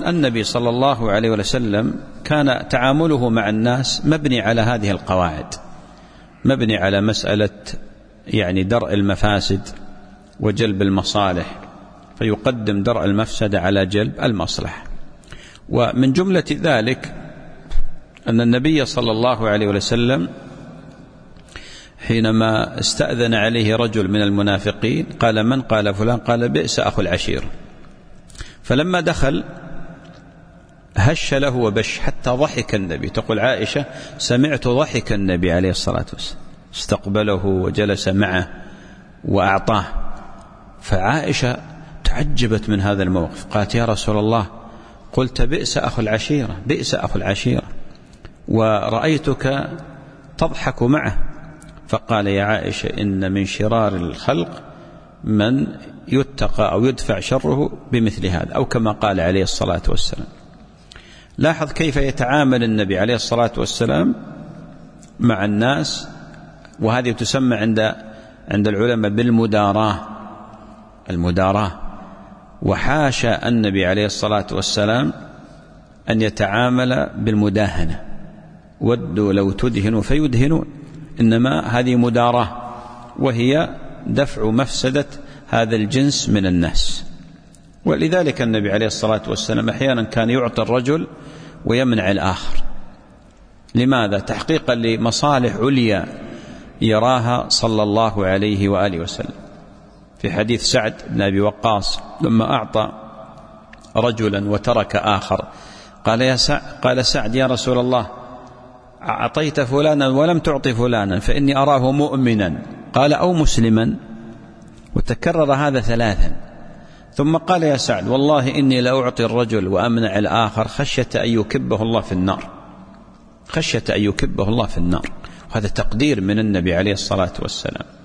النبي صلى الله عليه وسلم كان تعامله مع الناس مبني على هذه القواعد، مبني على مسألة يعني درء المفاسد وجلب المصالح، فيقدم درء المفسدة على جلب المصلحة. ومن جملة ذلك أن النبي صلى الله عليه وسلم حينما استأذن عليه رجل من المنافقين قال: من؟ قال: فلان. قال: بئس أخو العشير. فلما دخل هش له وبش حتى ضحك النبي. تقول عائشة: سمعت ضحك النبي عليه الصلاة والسلام، استقبله وجلس معه وأعطاه. فعائشة تعجبت من هذا الموقف، قالت: يا رسول الله، قلت بئس أخو العشيرة، بئس أخو العشيرة، ورأيتك تضحك معه. فقال: يا عائشة، إن من شرار الخلق من يتقى أو يدفع شره بمثل هذا، أو كما قال عليه الصلاة والسلام. لاحظ كيف يتعامل النبي عليه الصلاة والسلام مع الناس، وهذه تسمى عند العلماء بالمداراة، المداراة. وحاشا النبي عليه الصلاة والسلام أن يتعامل بالمداهنة، ودوا لو تدهنوا فيدهنون، إنما هذه مداراة، وهي دفع مفسدة هذا الجنس من الناس. ولذلك النبي عليه الصلاة والسلام أحيانا كان يعطي الرجل ويمنع الآخر. لماذا؟ تحقيقا لمصالح عليا يراها صلى الله عليه وآله وسلم. في حديث سعد بن أبي وقاص لما أعطى رجلا وترك آخر، قال سعد: يا رسول الله، أعطيت فلانا ولم تعطي فلانا، فإني أراه مؤمنا. قال: أو مسلما. وتكرر هذا 3. ثم قال: يا سعد، والله إني لأعطي الرجل وأمنع الآخر خشية أن يكبه الله في النار، خشية أن يكبه الله في النار. وهذا تقدير من النبي عليه الصلاة والسلام.